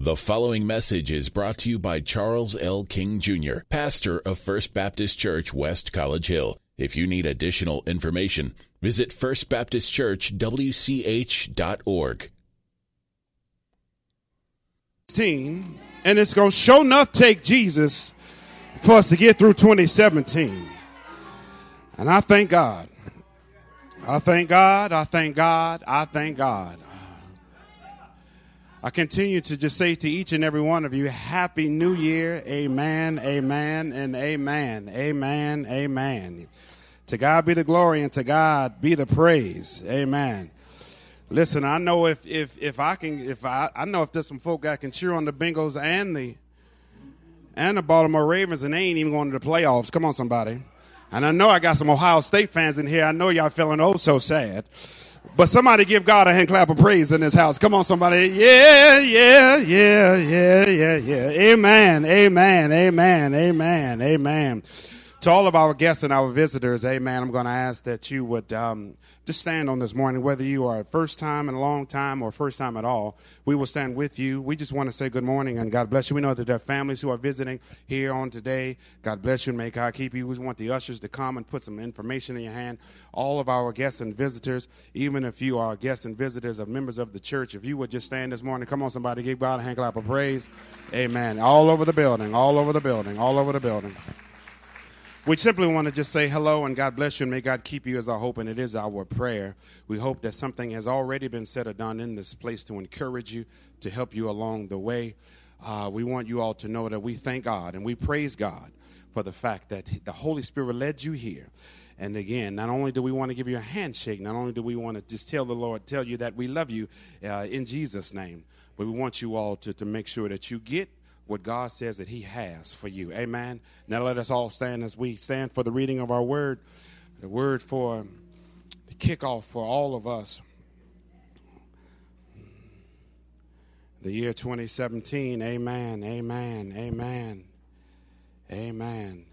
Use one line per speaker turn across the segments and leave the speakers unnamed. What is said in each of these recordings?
The following message is brought to you by Charles L. King Jr., pastor of First Baptist Church, West College Hill. If you need additional information, visit firstbaptistchurchwch.org.
And it's going to sure enough take Jesus for us to get through 2017. And I thank God. I thank God. I thank God. I thank God. I continue to just say to each and every one of you, Happy New Year. Amen, amen, and amen. Amen, amen. To God be the glory and to God be the praise. Amen. Listen, I know if there's some folk that can cheer on the Bengals and the Baltimore Ravens and they ain't even going to the playoffs. Come on, somebody. And I know I got some Ohio State fans in here. I know y'all feeling oh so sad. But somebody give God a hand clap of praise in this house. Come on, somebody. Yeah. Amen, amen, amen, amen, amen. To all of our guests and our visitors, amen, I'm going to ask that you would just stand on this morning, whether you are first time in a long time or first time at all. We will stand with you. We just want to say good morning and God bless you. We know that there are families who are visiting here on today. God bless you and may God keep you. We want the ushers to come and put some information in your hand. All of our guests and visitors, even if you are guests and visitors of members of the church, if you would just stand this morning, come on, somebody, give God a hand clap of praise. Amen. All over the building, all over the building, all over the building. We simply want to just say hello and God bless you and may God keep you as our hope, and it is our prayer. We hope that something has already been said or done in this place to encourage you, to help you along the way. We want you all to know that we thank God and we praise God for the fact that the Holy Spirit led you here. And again, not only do we want to give you a handshake, not only do we want to just tell you that we love you in Jesus' name, but we want you all to make sure that you get what God says that he has for you. Amen. Now let us all stand as we stand for the reading of our word, the word for the kickoff for all of us. The year 2017. Amen. Amen. Amen. Amen.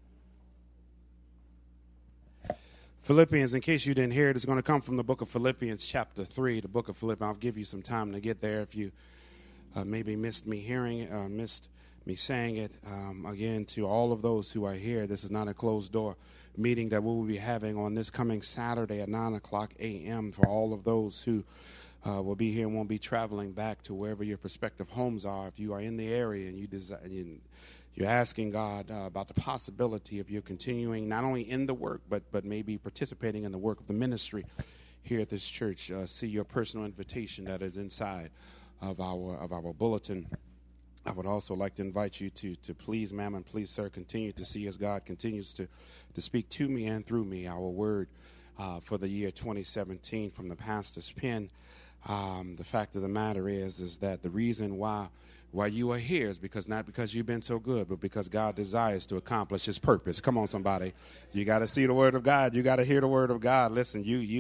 Philippians, in case you didn't hear it, it's going to come from the book of Philippians chapter 3. The book of Philippians. I'll give you some time to get there if you maybe missed me hearing it, missed me saying it. Again, to all of those who are here, this is not a closed door meeting that we will be having on this coming Saturday at 9 o'clock a.m. for all of those who will be here and won't be traveling back to wherever your prospective homes are. If you are in the area and you're asking God about the possibility of you continuing not only in the work, but maybe participating in the work of the ministry here at this church, see your personal invitation that is inside of our bulletin. I would also like to invite you to please, ma'am, and please, sir, continue to see as God continues to speak to me and through me. Our word for the year 2017 from the pastor's pen. The fact of the matter is that the reason why you are here is not because you've been so good, but because God desires to accomplish his purpose. Come on, somebody. You got to see the word of God. You got to hear the word of God. Listen,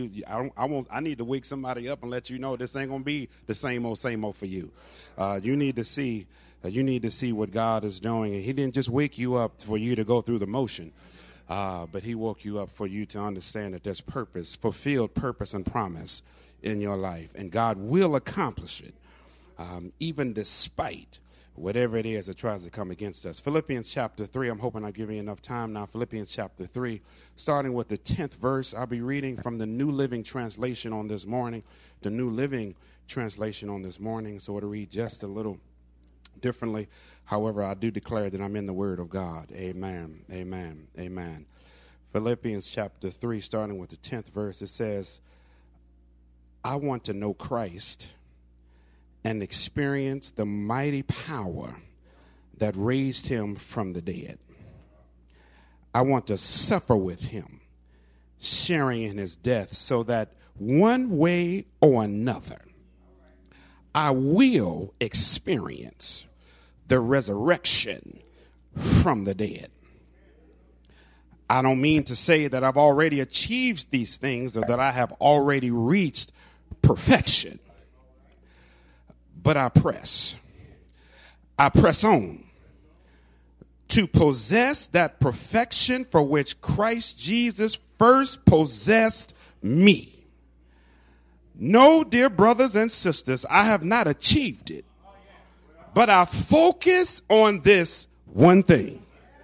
I need to wake somebody up and let you know this ain't going to be the same old for you. You need to see what God is doing. And he didn't just wake you up for you to go through the motion, but he woke you up for you to understand that there's purpose, fulfilled purpose and promise in your life. And God will accomplish it. Even despite whatever it is that tries to come against us. Philippians chapter 3, I'm hoping I give you enough time now. Philippians chapter 3, starting with the 10th verse. I'll be reading from the New Living Translation on this morning. The New Living Translation on this morning, so it'll read just a little differently. However, I do declare that I'm in the Word of God. Amen, amen, amen. Philippians chapter 3, starting with the 10th verse, it says, I want to know Christ and experience the mighty power that raised him from the dead. I want to suffer with him, sharing in his death, so that one way or another, I will experience the resurrection from the dead. I don't mean to say that I've already achieved these things or that I have already reached perfection. But I press on to possess that perfection for which Christ Jesus first possessed me. No, dear brothers and sisters, I have not achieved it, but I focus on this one thing.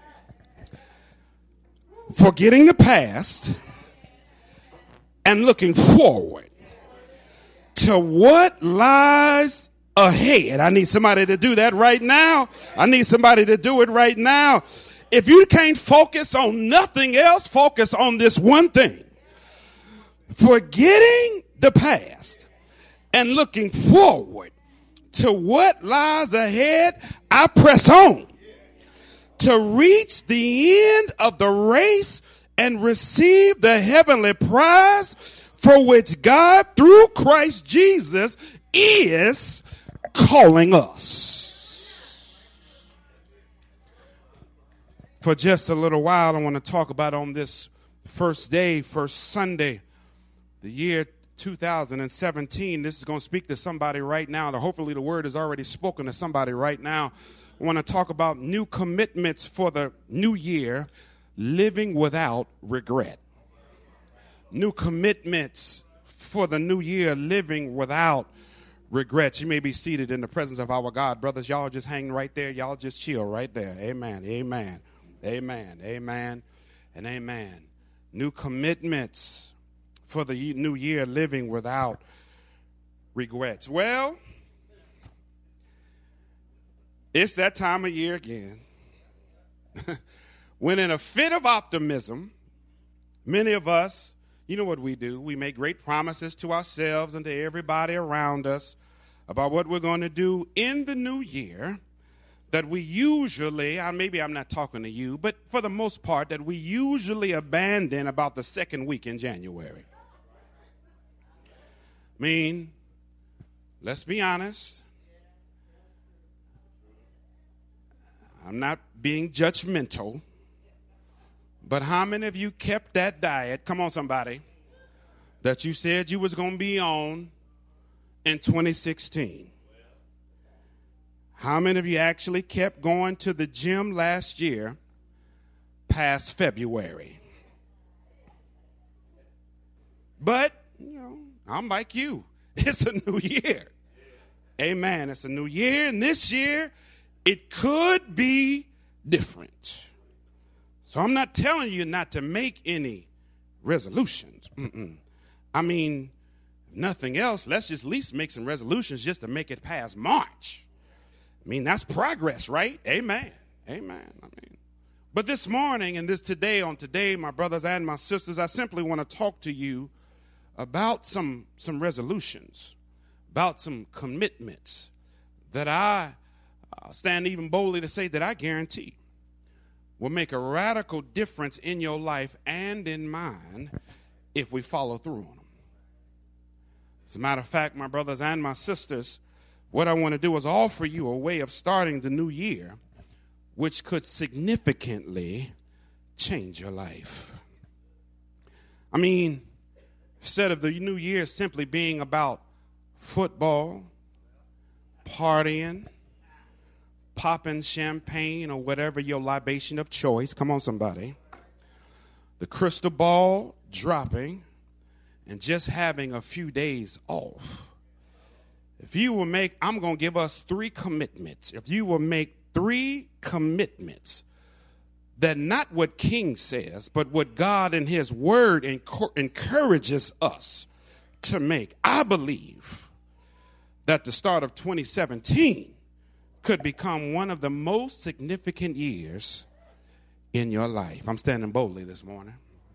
Forgetting the past and looking forward to what lies ahead. I need somebody to do that right now. I need somebody to do it right now. If you can't focus on nothing else, focus on this one thing. Forgetting the past and looking forward to what lies ahead, I press on to reach the end of the race and receive the heavenly prize for which God, through Christ Jesus, is calling us. For just a little while, I want to talk about on this first Sunday, the year 2017. This is going to speak to somebody right now. Hopefully the word is already spoken to somebody right now. I want to talk about new commitments for the new year, living without regret. New commitments for the new year, living without regrets. You may be seated in the presence of our God. Brothers, y'all just hang right there. Y'all just chill right there. Amen, amen, amen, amen, and amen. New commitments for the new year, living without regrets. Well, it's that time of year again when in a fit of optimism, many of us, you know what we do, we make great promises to ourselves and to everybody around us about what we're going to do in the new year that we usually, maybe I'm not talking to you, but for the most part, that we usually abandon about the second week in January. I mean, let's be honest. I'm not being judgmental, but how many of you kept that diet, come on somebody, that you said you was going to be on in 2016? How many of you actually kept going to the gym last year past February? But, I'm like you. It's a new year. Amen. It's a new year, and this year, it could be different. So I'm not telling you not to make any resolutions. I mean, nothing else, let's just at least make some resolutions just to make it past March. I mean, that's progress, right? Amen. Amen. But this morning and today, my brothers and my sisters, I simply want to talk to you about some resolutions, about some commitments that I stand even boldly to say that I guarantee will make a radical difference in your life and in mine if we follow through on them. As a matter of fact, my brothers and my sisters, what I want to do is offer you a way of starting the new year which could significantly change your life. I mean, instead of the new year simply being about football, partying, popping champagne, or whatever your libation of choice, come on somebody, the crystal ball dropping, and just having a few days off. If you will make, I'm going to give us 3 commitments. If you will make 3 commitments that not what King says, but what God in his word encourages us to make, I believe that the start of 2017 could become one of the most significant years in your life. I'm standing boldly this morning.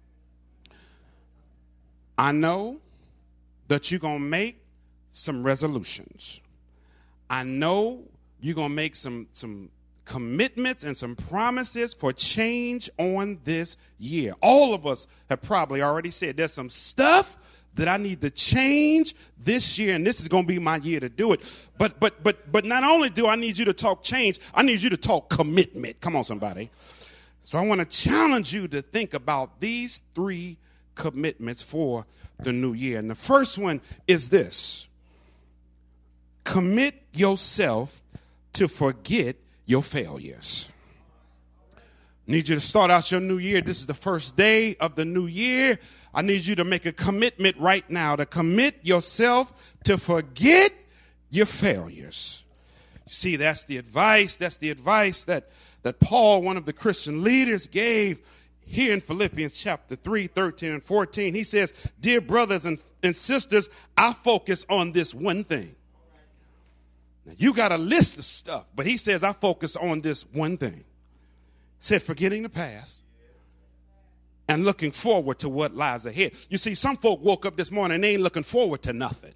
I know that you're going to make some resolutions. I know you're going to make some commitments and some promises for change on this year. All of us have probably already said there's some stuff that I need to change this year, and this is going to be my year to do it. But not only do I need you to talk change, I need you to talk commitment. Come on, somebody. So I want to challenge you to think about these 3 commitments for the new year. And the first one is this: commit yourself to forget your failures. I need you to start out your new year. This is the first day of the new year. I need you to make a commitment right now to commit yourself to forget your failures. See, that's the advice that Paul, one of the Christian leaders, gave here in Philippians chapter 3, 13 and 14. He says, dear brothers and sisters, I focus on this one thing. Now, you got a list of stuff, but he says, I focus on this one thing. He said, forgetting the past and looking forward to what lies ahead. You see, some folk woke up this morning and they ain't looking forward to nothing.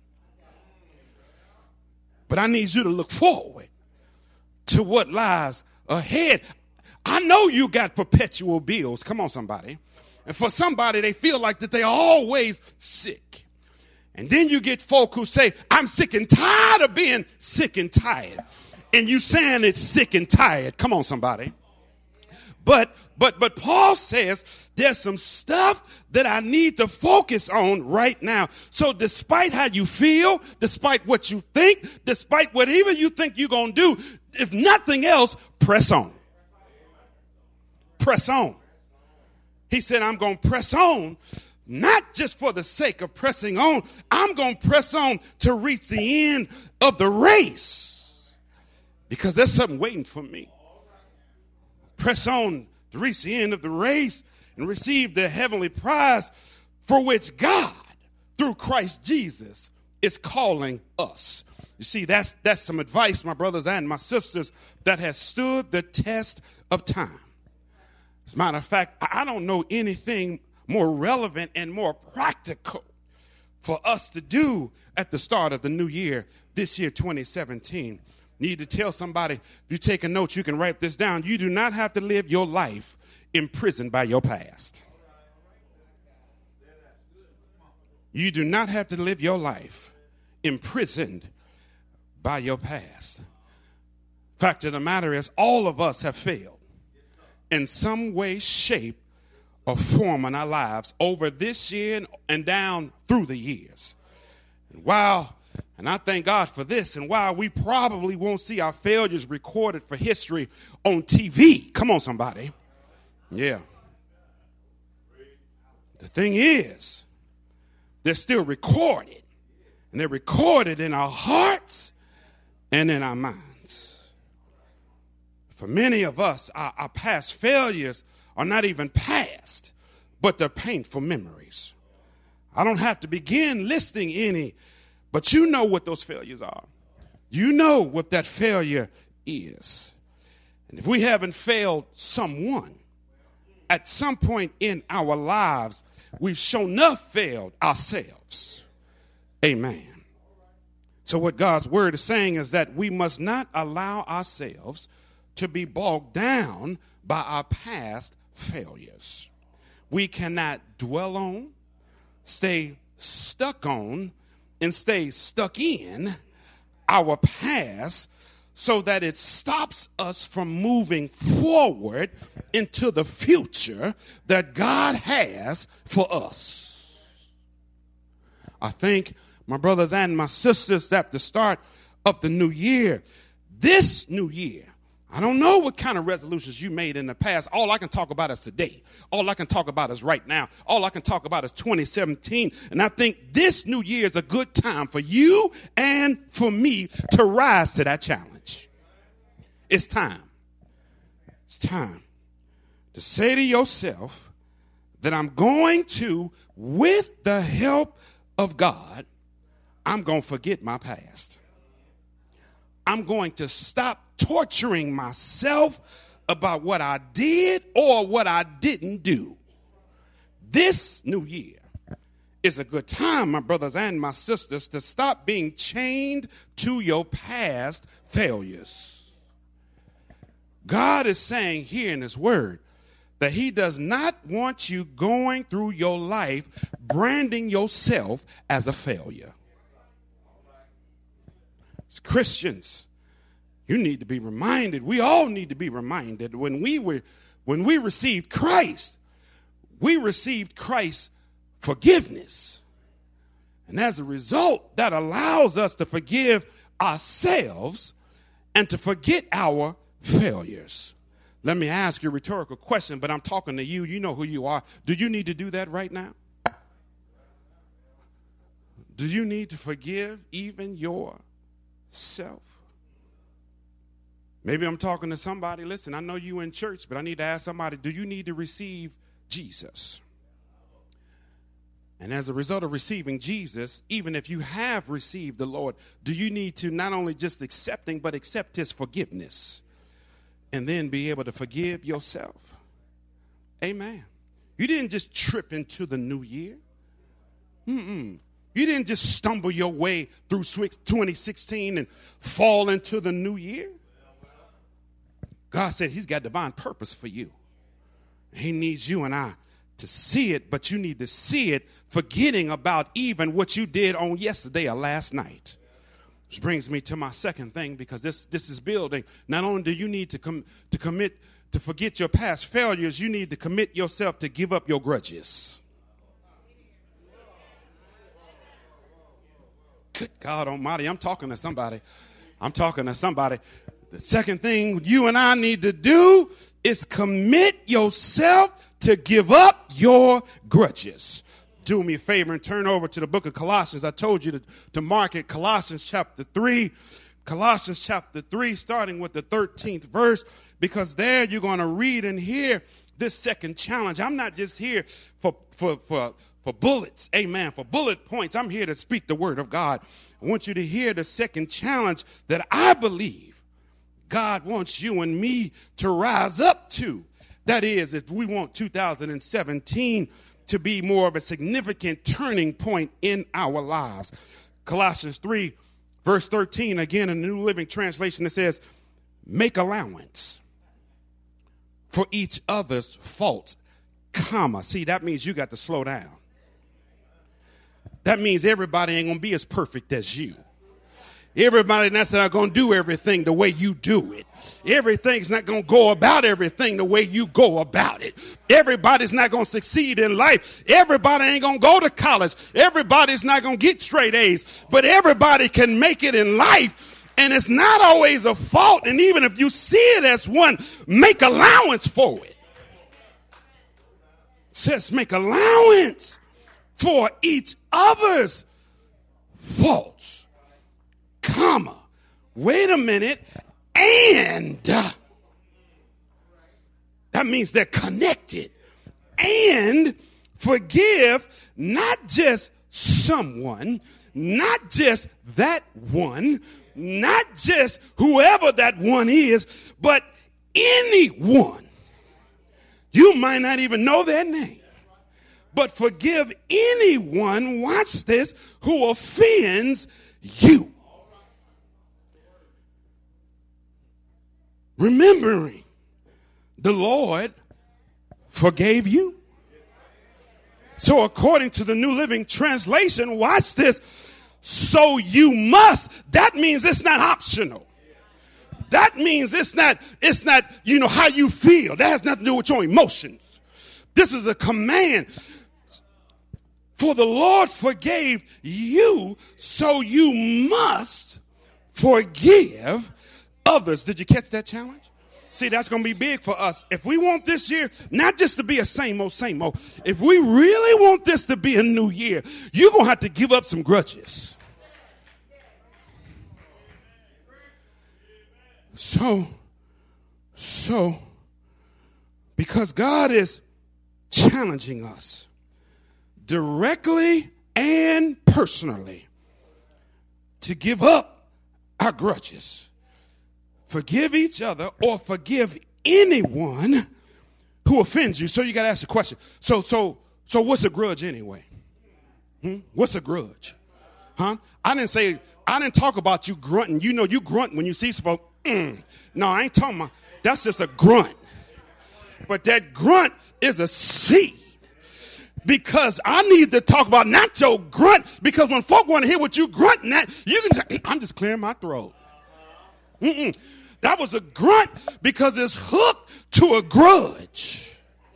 But I need you to look forward to what lies ahead. I know you got perpetual bills. Come on, somebody. And for somebody, they feel like that they're always sick. And then you get folk who say, I'm sick and tired of being sick and tired. And you saying it's sick and tired. Come on, somebody. But Paul says there's some stuff that I need to focus on right now. So despite how you feel, despite what you think, despite whatever you think you're going to do, if nothing else, press on. Press on. He said, I'm going to press on, not just for the sake of pressing on. I'm going to press on to reach the end of the race because there's something waiting for me. Press on to reach the end of the race and receive the heavenly prize for which God, through Christ Jesus, is calling us. You see, that's some advice, my brothers and my sisters, that has stood the test of time. As a matter of fact, I don't know anything more relevant and more practical for us to do at the start of the new year, this year, 2017. Need to tell somebody, if you take a note, you can write this down. You do not have to live your life imprisoned by your past. You do not have to live your life imprisoned by your past. Fact of the matter is, all of us have failed in some way, shape, or form in our lives over this year and down through the years. And I thank God for this. And while we probably won't see our failures recorded for history on TV, come on, somebody. Yeah. The thing is, they're still recorded. And they're recorded in our hearts and in our minds. For many of us, our past failures are not even past, but they're painful memories. I don't have to begin listing any, but you know what those failures are. You know what that failure is. And if we haven't failed someone, at some point in our lives, we've shown enough failed ourselves. Amen. So what God's word is saying is that we must not allow ourselves to be bogged down by our past failures. We cannot dwell on, stay stuck on, and stay stuck in our past so that it stops us from moving forward into the future that God has for us. I think, my brothers and my sisters, that at the start of the new year, this new year, I don't know what kind of resolutions you made in the past. All I can talk about is today. All I can talk about is right now. All I can talk about is 2017. And I think this new year is a good time for you and for me to rise to that challenge. It's time. It's time to say to yourself that I'm going to, with the help of God, I'm going to forget my past. I'm going to stop torturing myself about what I did or what I didn't do. This new year is a good time, my brothers and my sisters, to stop being chained to your past failures. God is saying here in his word that he does not want you going through your life branding yourself as a failure. As Christians, you need to be reminded, we all need to be reminded, when we received Christ, we received Christ's forgiveness. And as a result, that allows us to forgive ourselves and to forget our failures. Let me ask you a rhetorical question, but I'm talking to you. You know who you are. Do you need to do that right now? Do you need to forgive even yourself? Maybe I'm talking to somebody. Listen, I know you in church, but I need to ask somebody, do you need to receive Jesus? And as a result of receiving Jesus, even if you have received the Lord, do you need to not only just accept him, but accept his forgiveness and then be able to forgive yourself? Amen. You didn't just trip into the new year. You didn't just stumble your way through 2016 and fall into the new year. God said he's got divine purpose for you. He needs you and I to see it, but you need to see it forgetting about even what you did on yesterday or last night. Which brings me to my second thing, because this is building. Not only do you need to commit to forget your past failures, you need to commit yourself to give up your grudges. Good God Almighty, I'm talking to somebody. The second thing you and I need to do is commit yourself to give up your grudges. Do me a favor and turn over to the book of Colossians. I told you to mark it, Colossians chapter 3. Colossians chapter 3, starting with the 13th verse, because there you're going to read and hear this second challenge. I'm not just here for bullets, amen, for bullet points. I'm here to speak the word of God. I want you to hear the second challenge that I believe God wants you and me to rise up to. That is, if we want 2017 to be more of a significant turning point in our lives. Colossians 3, verse 13, again, in the New Living Translation, it says, make allowance for each other's faults, comma. See, that means you got to slow down. That means everybody ain't going to be as perfect as you. Everybody that's not going to do everything the way you do it. Everything's not going to go about everything the way you go about it. Everybody's not going to succeed in life. Everybody ain't going to go to college. Everybody's not going to get straight A's. But everybody can make it in life. And it's not always a fault. And even if you see it as one, make allowance for it. It says make allowance for each other's faults. Comma, wait a minute, and that means they're connected. And forgive not just someone, not just that one, not just whoever that one is, but anyone. You might not even know their name, but forgive anyone, watch this, who offends you. Remembering the Lord forgave you. So according to the New Living Translation, watch this. So you must. That means it's not optional. That means it's not, how you feel. That has nothing to do with your emotions. This is a command. For the Lord forgave you, so you must forgive others. Did you catch that challenge? See, that's going to be big for us. If we want this year not just to be a same old, if we really want this to be a new year, you're going to have to give up some grudges. So, because God is challenging us directly and personally to give up our grudges. Forgive each other or forgive anyone who offends you. So you got to ask the question. So what's a grudge anyway? What's a grudge? Huh? I didn't talk about you grunting. You know, you grunt when you see some folk. No, I ain't talking about. That's just a grunt. But that grunt is a seed. Because I need to talk about not your grunt. Because when folk want to hear what you grunting at, you can say, I'm just clearing my throat. That was a grunt because it's hooked to a grudge.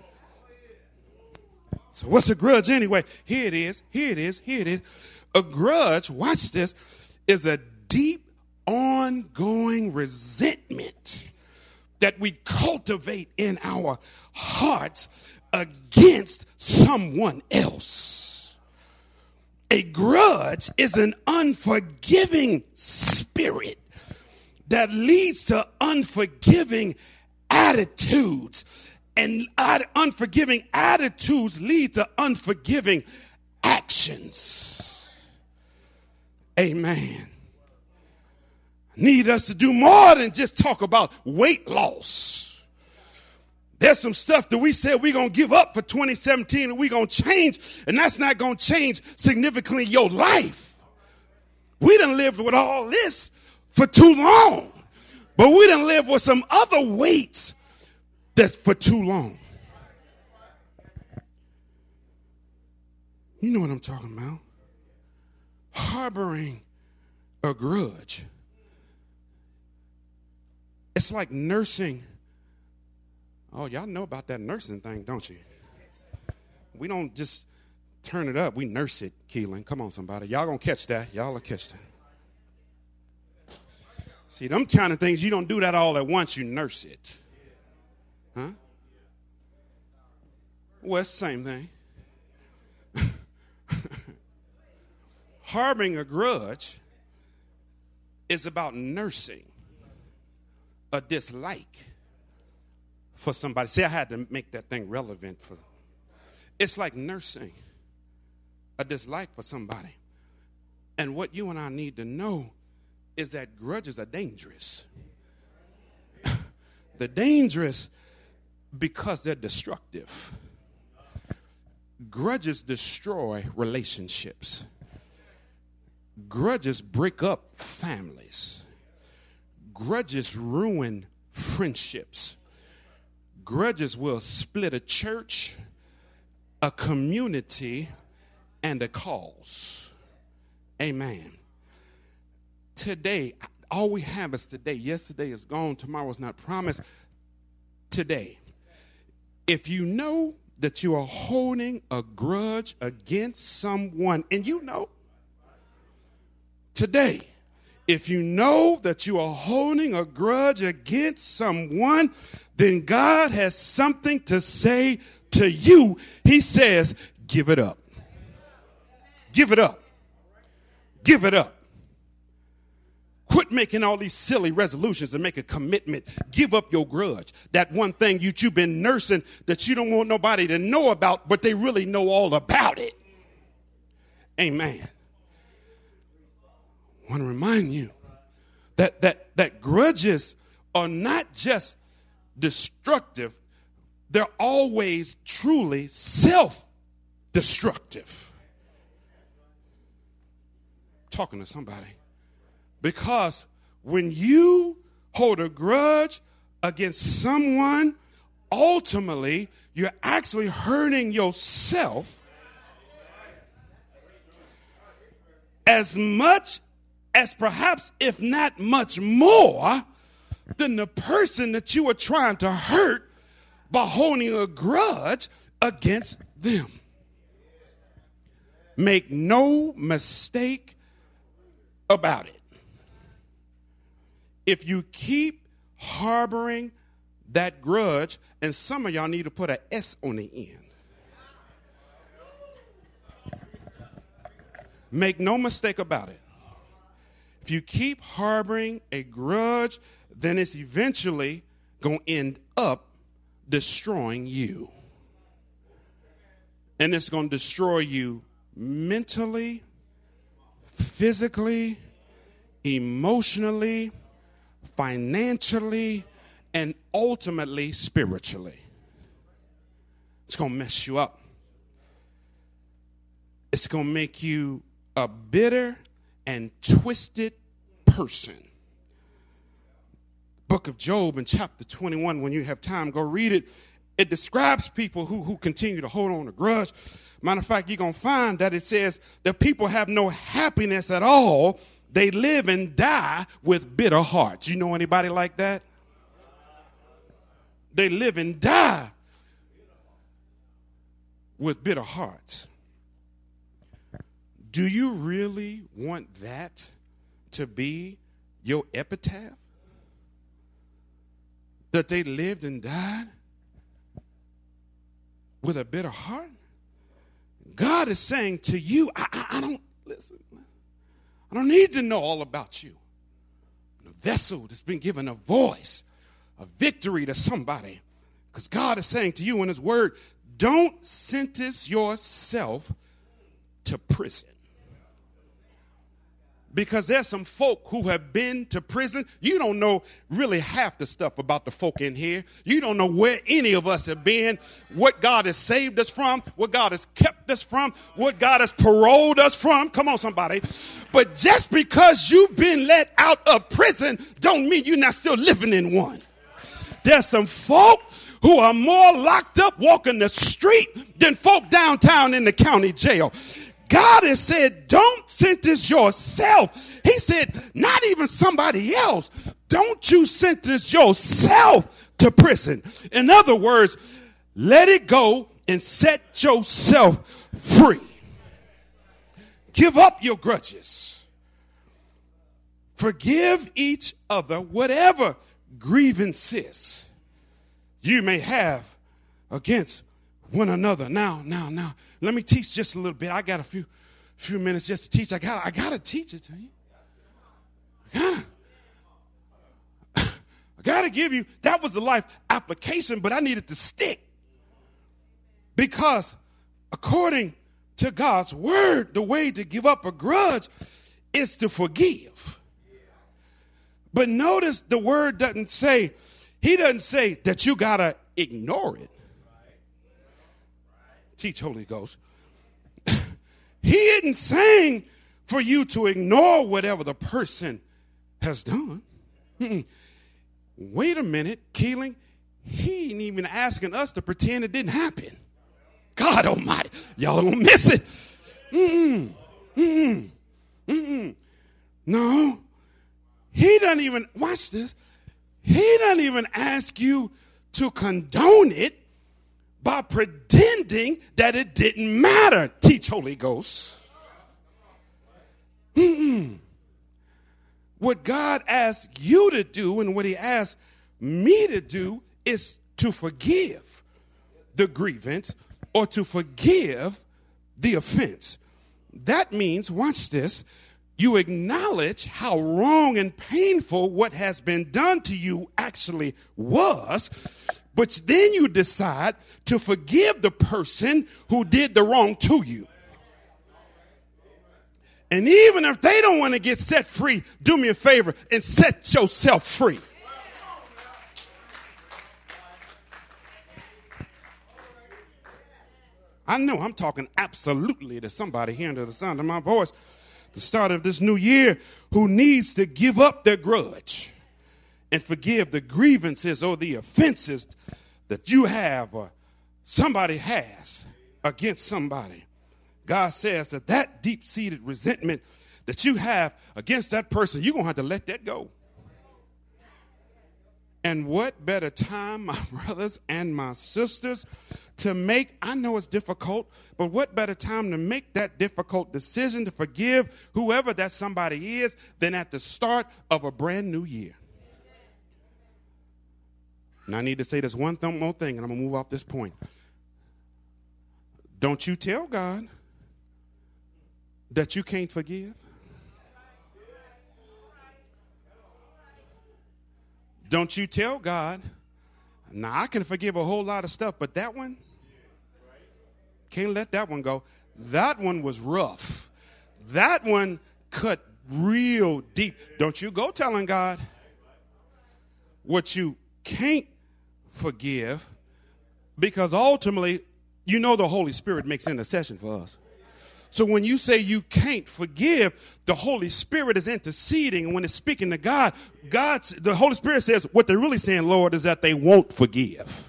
So what's a grudge anyway? Here it is. A grudge, watch this, is a deep, ongoing resentment that we cultivate in our hearts against someone else. A grudge is an unforgiving spirit that leads to unforgiving attitudes. And unforgiving attitudes lead to unforgiving actions. Amen. Need us to do more than just talk about weight loss. There's some stuff that we said we're going to give up for 2017 and we're going to change, and that's not going to change significantly your life. We done lived with all this for too long, but we done lived with some other weights that's for too long. You know what I'm talking about. Harboring a grudge. It's like nursing. Oh, y'all know about that nursing thing, don't you? We don't just turn it up. We nurse it, Keelan. Come on, somebody. Y'all gonna catch that. Y'all will catch that. See, them kind of things, you don't do that all at once. You nurse it. Huh? Well, it's the same thing. Harboring a grudge is about nursing a dislike for somebody. See, I had to make that thing relevant. It's like nursing a dislike for somebody. And what you and I need to know is that grudges are dangerous. They're dangerous because they're destructive. Grudges destroy relationships. Grudges break up families. Grudges ruin friendships. Grudges will split a church, a community, and a cause. Amen. Today, all we have is today. Yesterday is gone. Tomorrow is not promised. Today, if you know that you are holding a grudge against someone, and you know, today, if you know that you are holding a grudge against someone, then God has something to say to you. He says, give it up. Give it up. Give it up. Quit making all these silly resolutions and make a commitment. Give up your grudge. That one thing you've been nursing that you don't want nobody to know about, but they really know all about it. Amen. I want to remind you that grudges are not just destructive, they're always truly self-destructive. Talking to somebody. Because when you hold a grudge against someone, ultimately, you're actually hurting yourself as much as perhaps, if not much more, than the person that you are trying to hurt by holding a grudge against them. Make no mistake about it. If you keep harboring that grudge, and some of y'all need to put an S on the end. Make no mistake about it. If you keep harboring a grudge, then it's eventually going to end up destroying you. And it's going to destroy you mentally, physically, emotionally, financially, and ultimately spiritually. It's going to mess you up. It's going to make you a bitter and twisted person. Book of Job in chapter 21, when you have time, go read it. It describes people who continue to hold on to grudge. Matter of fact, you're going to find that it says that people have no happiness at all. They live and die with bitter hearts. You know anybody like that? They live and die with bitter hearts. Do you really want that to be your epitaph? That they lived and died with a bitter heart? God is saying to you, I don't need to know all about you. The vessel that's been given a voice, a victory to somebody. Because God is saying to you in his word, don't sentence yourself to prison. Because there's some folk who have been to prison. You don't know really half the stuff about the folk in here. You don't know where any of us have been, what God has saved us from, what God has kept us from, what God has paroled us from. Come on, somebody. But just because you've been let out of prison don't mean you're not still living in one. There's some folk who are more locked up walking the street than folk downtown in the county jail. God has said, don't sentence yourself. He said, not even somebody else. Don't you sentence yourself to prison. In other words, let it go and set yourself free. Give up your grudges. Forgive each other whatever grievances you may have against one another. Now, let me teach just a little bit. I got a few minutes just to teach. I gotta teach it to you. I gotta give you, that was the life application, but I needed to stick. Because according to God's word, the way to give up a grudge is to forgive. But notice the word doesn't say, he doesn't say that you gotta ignore it. Teach, Holy Ghost. He isn't saying for you to ignore whatever the person has done. Wait a minute, Keeling. He ain't even asking us to pretend it didn't happen. God almighty. Y'all don't miss it. No. He doesn't even, watch this. He doesn't even ask you to condone it by pretending that it didn't matter. Teach, Holy Ghost. What God asks you to do and what he asks me to do is to forgive the grievance or to forgive the offense. That means, watch this, you acknowledge how wrong and painful what has been done to you actually was, but then you decide to forgive the person who did the wrong to you. And even if they don't want to get set free, do me a favor and set yourself free. I know I'm talking absolutely to somebody here under the sound of my voice, the start of this new year, who needs to give up their grudge and forgive the grievances or the offenses that you have or somebody has against somebody. God says that deep-seated resentment that you have against that person, you're going to have to let that go. And what better time, my brothers and my sisters, to make, I know it's difficult, but what better time to make that difficult decision to forgive whoever that somebody is than at the start of a brand new year. And I need to say this one more thing, and I'm going to move off this point. Don't you tell God that you can't forgive. Don't you tell God, now I can forgive a whole lot of stuff, but that one, can't let that one go. That one was rough. That one cut real deep. Don't you go telling God what you can't forgive, because ultimately, you know the Holy Spirit makes intercession for us. So when you say you can't forgive, the Holy Spirit is interceding. And when it's speaking to God, the Holy Spirit says what they're really saying, Lord, is that they won't forgive.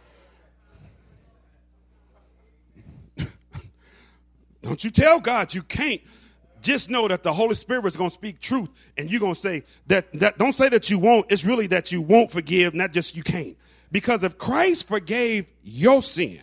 Don't you tell God you can't. Just know that the Holy Spirit is going to speak truth. And you're going to say that don't say that you won't. It's really that you won't forgive, not just you can't. Because if Christ forgave your sin,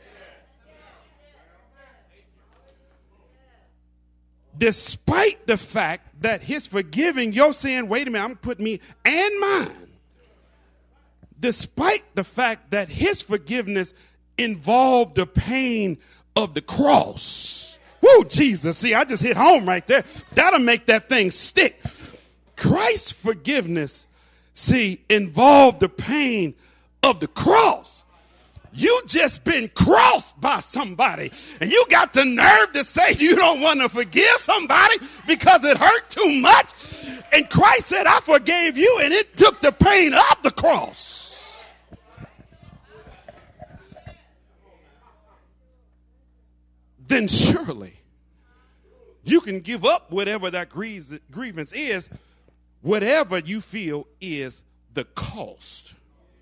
despite the fact that his forgiving your sin, wait a minute, I'm putting me and mine. Despite the fact that his forgiveness involved the pain of the cross. Woo, Jesus. See, I just hit home right there. That'll make that thing stick. Christ's forgiveness, see, involved the pain of the cross. You just been crossed by somebody, and you got the nerve to say you don't want to forgive somebody because it hurt too much. And Christ said, I forgave you, and it took the pain of the cross. Then surely you can give up whatever that grievance is, whatever you feel is the cost.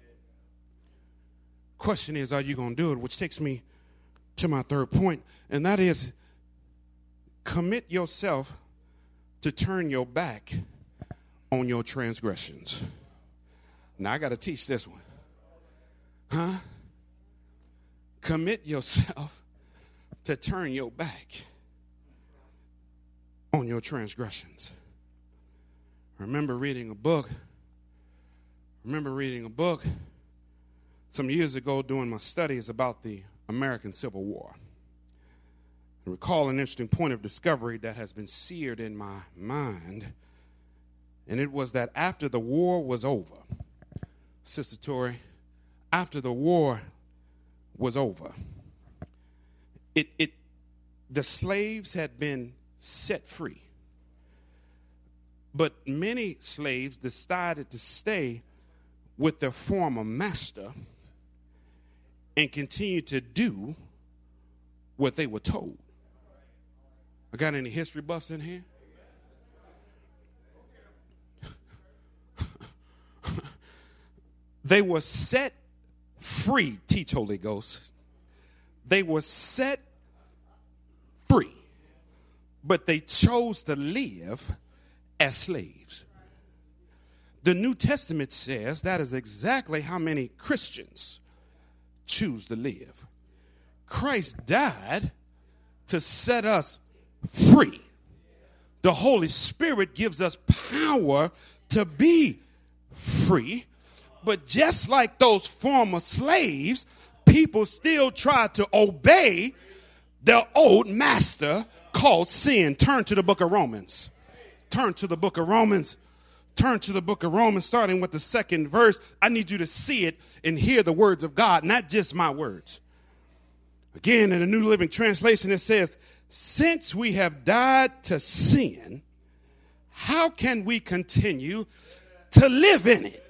Question is, are you going to do it? Which takes me to my third point, and that is commit yourself to turn your back on your transgressions. Now, I got to teach this one. Commit yourself to turn your back on your transgressions. Remember reading a book some years ago doing my studies about the American Civil War. I recall an interesting point of discovery that has been seared in my mind, and it was that after the war was over, Sister Tori, after the war was over, the slaves had been set free. But many slaves decided to stay with their former master and continue to do what they were told. I got any history buffs in here? They were set free, teach Holy Ghost. They were set free, but they chose to live as slaves. The New Testament says that is exactly how many Christians choose to live. Christ died to set us free. The Holy Spirit gives us power to be free. But just like those former slaves, people still try to obey their old master called sin. Turn to the book of Romans. Turn to the book of Romans. Turn to the book of Romans, starting with the second verse. I need you to see it and hear the words of God, not just my words. Again, in the New Living Translation, it says, since we have died to sin, how can we continue to live in it?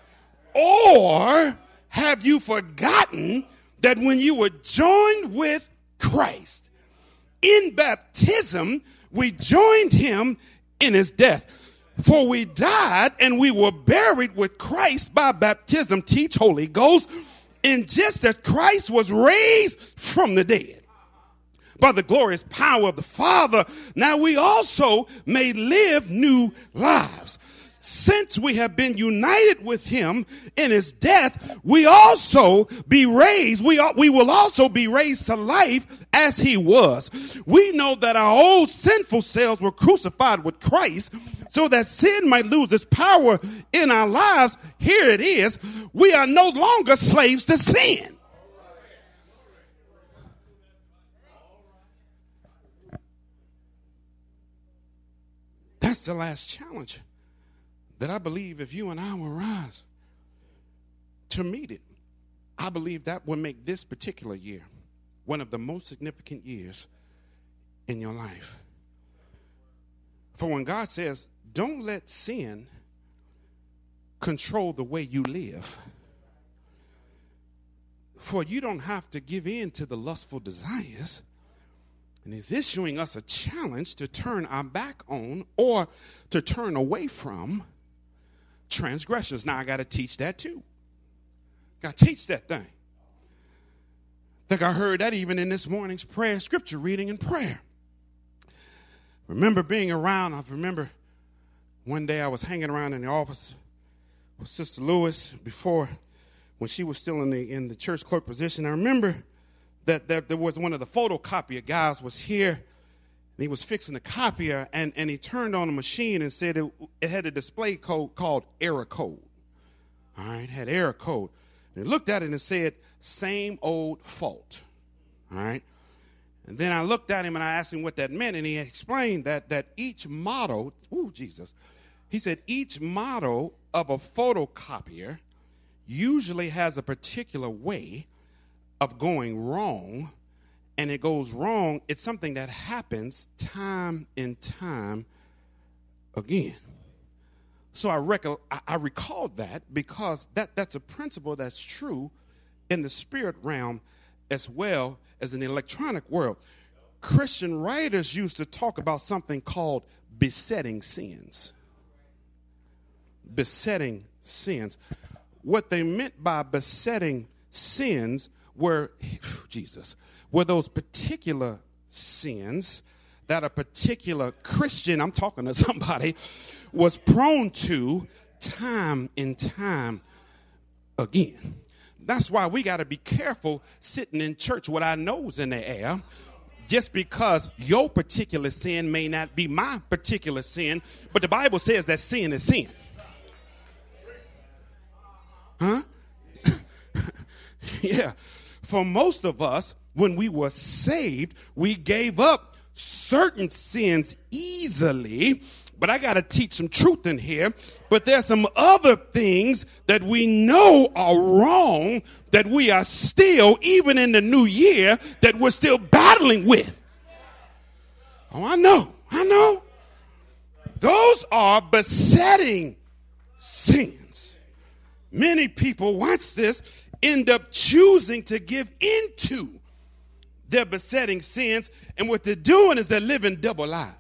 Or have you forgotten that when you were joined with Christ in baptism, we joined him in his death? For we died and we were buried with Christ by baptism, teach Holy Ghost, and just as Christ was raised from the dead by the glorious power of the Father, now we also may live new lives. Since we have been united with him in his death, we also be raised. We will also be raised to life as he was. We know that our old sinful selves were crucified with Christ so that sin might lose its power in our lives. Here it is. We are no longer slaves to sin. That's the last challenge that I believe if you and I will rise to meet it, I believe that will make this particular year one of the most significant years in your life. For when God says, don't let sin control the way you live, for you don't have to give in to the lustful desires. And he's issuing us a challenge to turn our back on or to turn away from transgressions. Now, I got to teach that too. Got to teach that thing. I think I heard that even in this morning's prayer, scripture reading and prayer. Remember being around, I remember one day I was hanging around in the office with Sister Lewis before, when she was still in the church clerk position. I remember that there was one of the photocopier guys was here, and he was fixing the copier, and he turned on the machine and said it had a display code called error code. All right, it had error code. And he looked at it and said, same old fault. All right. And then I looked at him and I asked him what that meant, and he explained that each model, He said, each model of a photocopier usually has a particular way of going wrong, and it goes wrong. It's something that happens time and time again. So I recalled that because that's a principle that's true in the spirit realm as well as in the electronic world. Christian writers used to talk about something called besetting sins. Besetting sins. What they meant by besetting sins were those particular sins that a particular Christian, I'm talking to somebody, was prone to time and time again. That's why we got to be careful sitting in church with our nose in the air, just because your particular sin may not be my particular sin, but the Bible says that sin is sin. Huh? Yeah. For most of us, when we were saved, we gave up certain sins easily. But I got to teach some truth in here. But there's some other things that we know are wrong that we are still, even in the new year, that we're still battling with. Oh, I know. Those are besetting sins. Many people, watch this, end up choosing to give into their besetting sins. And what they're doing is they're living double lives.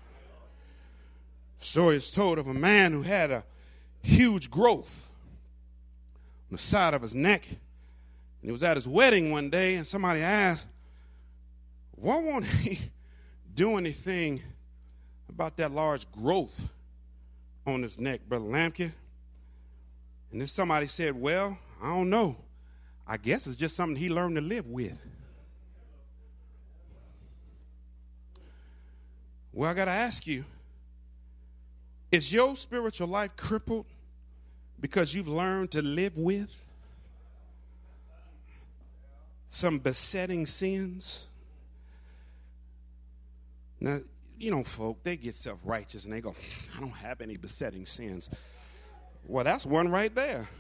Story is told of a man who had a huge growth on the side of his neck. And he was at his wedding one day, and somebody asked, why won't he do anything about that large growth on his neck, Brother Lampkin? And then somebody said, well, I don't know. I guess it's just something he learned to live with. Well, I got to ask you, is your spiritual life crippled because you've learned to live with some besetting sins? Now, you know, folk, they get self-righteous and they go, I don't have any besetting sins. Well, that's one right there.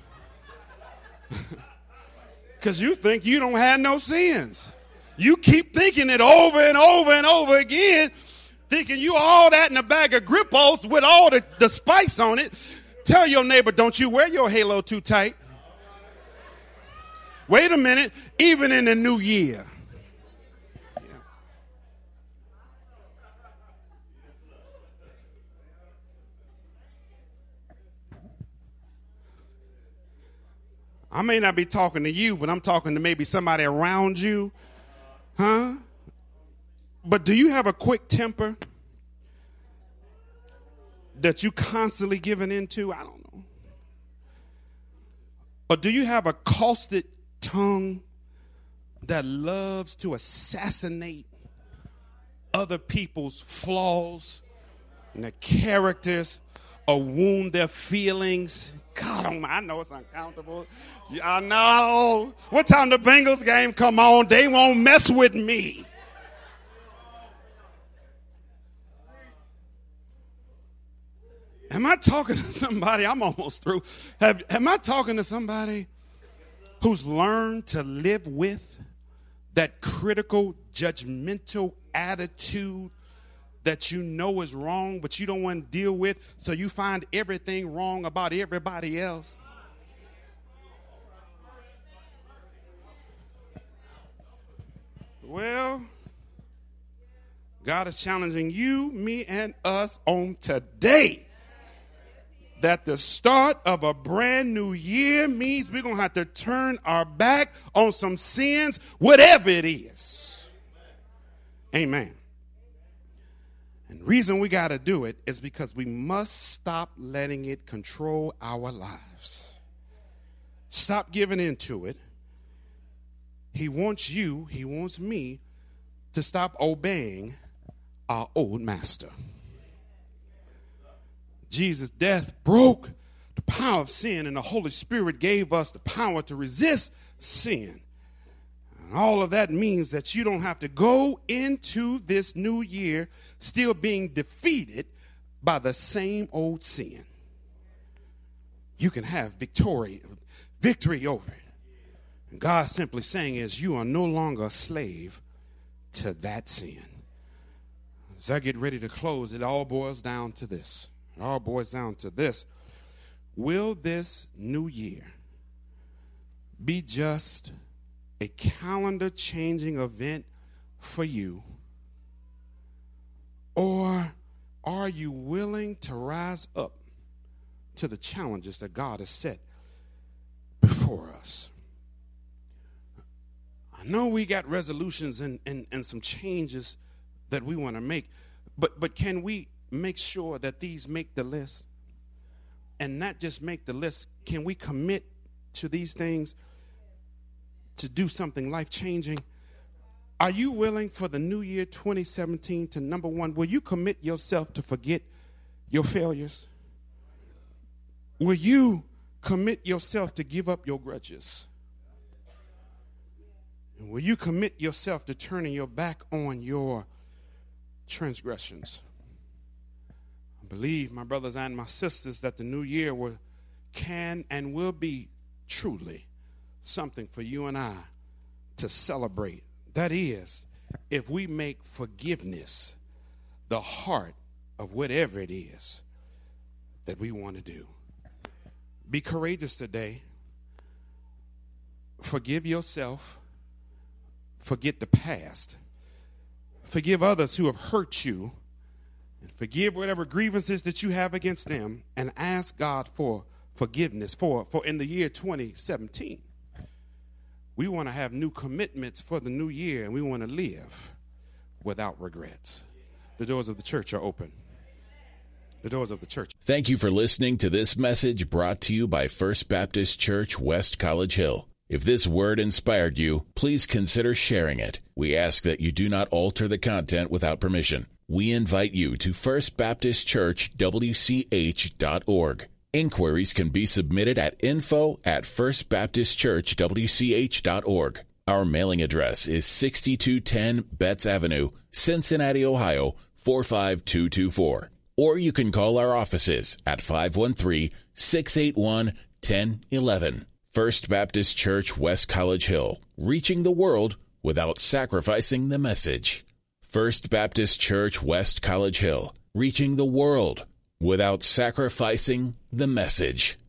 Because you think you don't have no sins. You keep thinking it over and over and over again, thinking you all that in a bag of Grippos with all the spice on it. Tell your neighbor, don't you wear your halo too tight. Wait a minute, even in the new year. I may not be talking to you, but I'm talking to maybe somebody around you. Huh? But do you have a quick temper that you constantly giving into? I don't know. Or do you have a caustic tongue that loves to assassinate other people's flaws and their characters or wound their feelings? God, I know it's uncomfortable. I know. What time the Bengals game come on, they won't mess with me. Am I talking to somebody? I'm almost through. Am I talking to somebody who's learned to live with that critical, judgmental attitude that you know is wrong, but you don't want to deal with, so you find everything wrong about everybody else? Well, God is challenging you, me, and us on today that the start of a brand new year means we're going to have to turn our back on some sins, whatever it is. Amen. And the reason we got to do it is because we must stop letting it control our lives. Stop giving into it. He wants you, he wants me to stop obeying our old master. Jesus' death broke the power of sin, and the Holy Spirit gave us the power to resist sin. And all of that means that you don't have to go into this new year still being defeated by the same old sin, you can have victory over it. And God simply saying is, you are no longer a slave to that sin. As I get ready to close, it all boils down to this. It all boils down to this. Will this new year be just a calendar-changing event for you? Or are you willing to rise up to the challenges that God has set before us? I know we got resolutions and some changes that we want to make, but can we make sure that these make the list? And not just make the list, can we commit to these things to do something life-changing? Are you willing for the new year 2017 to, number one, will you commit yourself to forget your failures? Will you commit yourself to give up your grudges? And will you commit yourself to turning your back on your transgressions? I believe, my brothers and my sisters, that the new year can and will be truly something for you and I to celebrate. That is, if we make forgiveness the heart of whatever it is that we want to do. Be courageous today. Forgive yourself. Forget the past. Forgive others who have hurt you. And forgive whatever grievances that you have against them. And ask God for forgiveness for in the year 2017. We want to have new commitments for the new year. And we want to live without regrets. The doors of the church are open. The doors of the church.
Thank you for listening to this message brought to you by First Baptist Church, West College Hill. If this word inspired you, please consider sharing it. We ask that you do not alter the content without permission. We invite you to firstbaptistchurchwch.org. Inquiries can be submitted at info@firstbaptistchurchwch.org. Our mailing address is 6210 Betts Avenue, Cincinnati, Ohio, 45224. Or you can call our offices at 513-681-1011. First Baptist Church, West College Hill, reaching the world without sacrificing the message. First Baptist Church, West College Hill, reaching the world without sacrificing the message.